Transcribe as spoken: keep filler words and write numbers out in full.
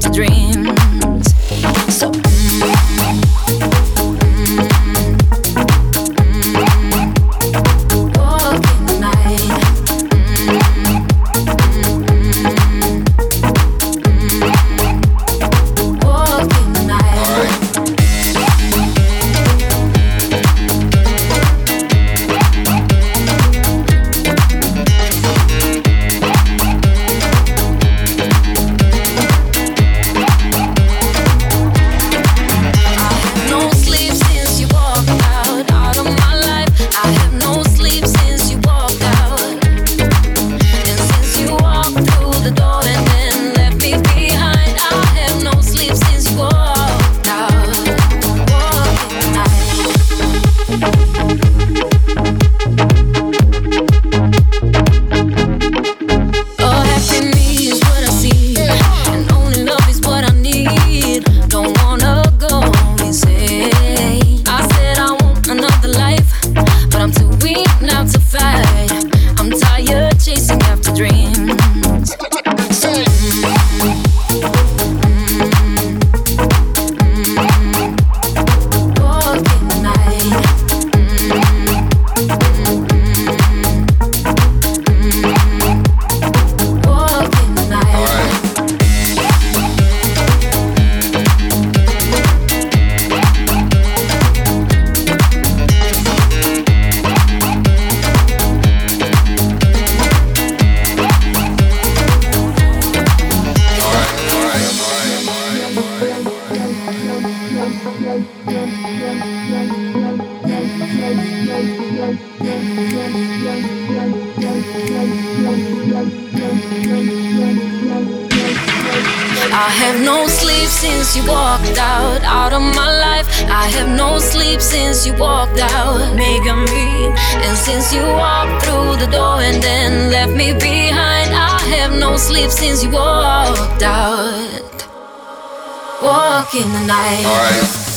after dreams. So I have no sleep since you walked out, out of my life. I have no sleep since you walked out, making me. And since you walked through the door and then left me behind, I have no sleep since you walked out, walk in the night. All right.